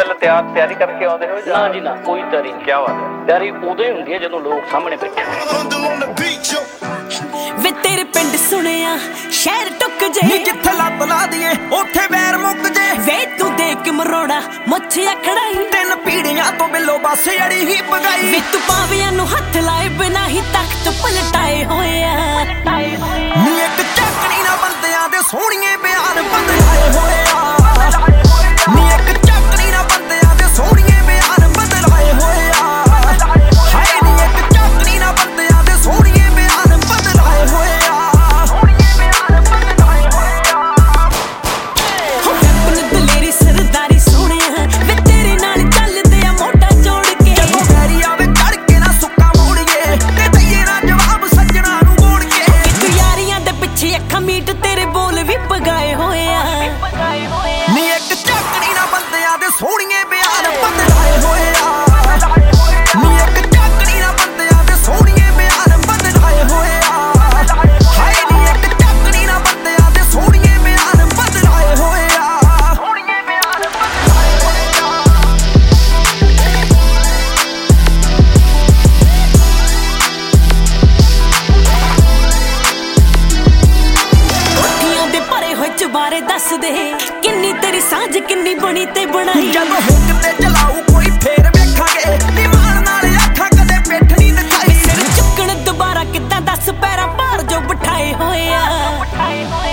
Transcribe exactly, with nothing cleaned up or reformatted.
ਪਹਿਲਾਂ ਤਿਆਰ ਤਿਆਰੀ ਕਰਕੇ ਆਉਂਦੇ ਹੋ ਨਾ ਜੀ ਨਾ, ਕੋਈ ਤਿਆਰੀ ਨਹੀਂ। ਕੀ ਬਾਤ ਹੈ। ਤਿਆਰੀ ਉਦੋਂ ਹੀ ਹੁੰਦੀ ਹੈ ਜਦੋਂ ਲੋਕ ਸਾਹਮਣੇ ਬੈਠੇ ਵੇ ਤੇਰੇ ਪਿੰਡ ਸੁਣਿਆ ਸ਼ਹਿਰ ਟੁੱਕ ਜੇ ਨੀ ਜਿੱਥੇ ਲੱਤ ਲਾ ਦੀਏ ਉੱਥੇ ਵੈਰ ਮੁੱਕ ਜੇ ਵੇ ਤੂੰ ਦੇਖ ਮਰੋੜਾ ਮੁੱਛ ਅਖੜਾਈ ਤਿੰਨ ਪੀੜੀਆਂ ਤੋਂ ਬਿੱਲੋ ਬਸ ਅੜੀ ਹੀ ਪਗਾਈ ਵੇ ਤੂੰ ਪਾਵਿਆਂ ਨੂੰ ਹੱਥ ਲਾਏ ਬਿਨਾ ਹੀ ਤਖਤ ਪਲਟਾਏ ਹੋਇਆ ਨੀ ਇੱਕ ਚੱਕਣੀ ਨਾ ਬੰਦਿਆਂ ਦੇ ਸੋਹਣੀਏ ਬਿਆਨ ਬਦਲਾਏ ਹੋਇਆ ਨੀ ਇੱਕ ਚੱਕਣੀ ਨਾ ਬੰਦਿਆਂ ਦੇ ਸੋਹਣੀਏ ਬਿਆਨ ਬਦਲਾਏ ਹੋਇਆ ਹਾਏ ਨੀ ਇੱਕ ਚੱਕਣੀ ਨਾ ਬੰਦਿਆਂ ਦੇ ਸੋਹਣੀਏ ਬਿਆਨ ਬਦਲਾਏ ਹੋਇਆ ਹੋ ਕੱਪਨ ਦਲੇਰੀ ਸਰਦਾਰੀ ਸੋਹਣਿਆ ਵੇ ਤੇਰੇ ਨਾਲ ਚੱਲਦੇ ਆ ਮੋਢਾ ਜੋੜ ਕੇ ਜਦੋਂ ਵੈਰੀ ਆਵੇ ਚੜ ਕੇ ਨਾ ਸੁੱਕਾ ਮੋੜੀਏ ਤੇ ਦਈਏ ਨਾ ਜਵਾਬ ਸੱਜਣਾ ਨੂੰ ਮੋੜ ਕੇ ਤੂੰ ਯਾਰੀਆਂ ਦੇ ਪਿੱਛੇ ਅੱਖਾਂ ਮੀਟ ਤੇਰੇ ਬੋਲ ਵੀ ਪਗਾਏ ਹੋਇਆ ਨੀ ਇੱਕ ਚੱਕਣੀ ਨਾ ਬੰਦਿਆਂ ਦੇ ਸੋਹਣੀਏ ਬਿਆਨ ਬਦਲਾਏ ਹੋਇਆ ਨੀ ਇੱਕ ਚੱਕਣੀ ਨਾ ਬੰਦਿਆਂ ਦੇ ਸੋਹਣੀਏ ਬਿਆਨ ਬਦਲਾਏ ਹੋਇਆ ਹਾਏ ਨੀ ਇੱਕ ਚੱਕਣੀ ਨਾ ਬੰਦਿਆਂ ਦੇ ਸੋਹਣੀਏ ਬਿਆਨ ਬਦਲਾਏ ਹੋਇਆ ਸੋਹਣੀਏ ਬਿਆਨ ਬਦਲਾਏ ਹੋਇਆ ਅੱਖੀਆਂ ਦੇ ਭਰੇ ਹੋਏ ਚੁਬਾਰੇ ਦੱਸ ਦੇ ਕਿੰਨੀ ਤੇਰੀ ਸਾਂਝ ਕਿੰਨੀ ਬਣੀ ਤੇ ਬਣਾਈ ਜਦੋਂ ਹੁੱਕ ਤੇ ਚਲਾਊ ਕੋਈ ਫੇਰ ਵੇਖਾਂਗੇ ਨਿਮਾਨ ਨਾਲ ਅੱਖਾਂ ਕਦੇ ਪਿੱਠ ਨਹੀਂ ਦਿਖਾਈ ਸਿਰ ਚੁੱਕਣ ਦੁਬਾਰਾ ਕਿੱਦਾਂ ਦੱਸ ਪੈਰਾਂ ਭਾਰ ਜੋ ਬਿਠਾਏ ਹੋਏ ਆ